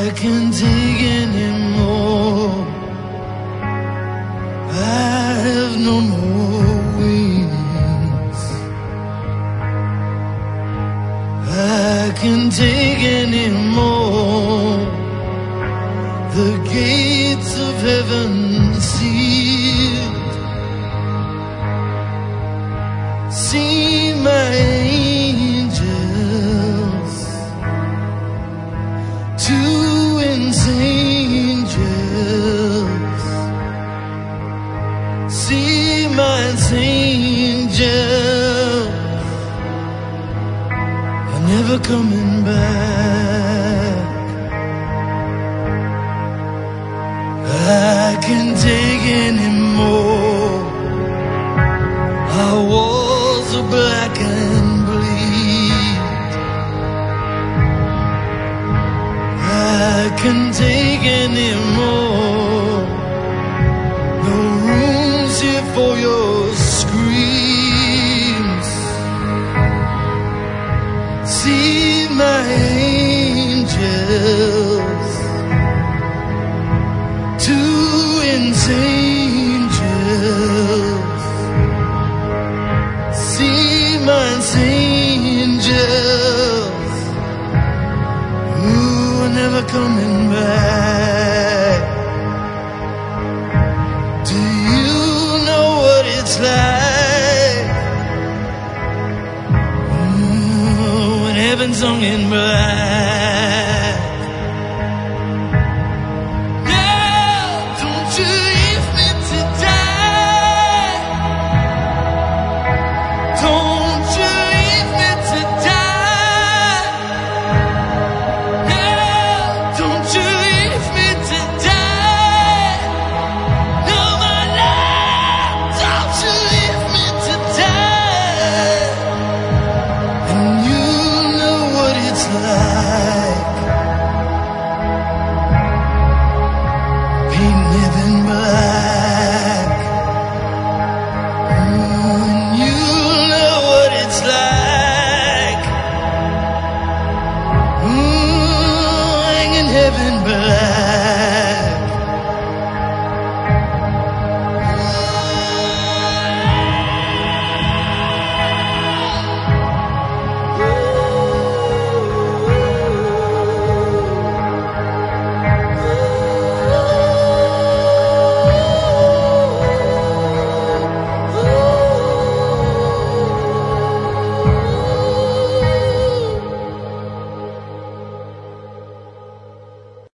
can't take anymore. I have no more wings. I can't take anymore. The gates of heaven sealed. See my angels, two insane angels. See my angels are never coming back. I can't take anymore. Our walls are black and bleed. I can't take anymore. No room's here for your screams. See my angels, two insane angels. See my angels, who are never coming back. Do you know what it's like when heaven's hung in black?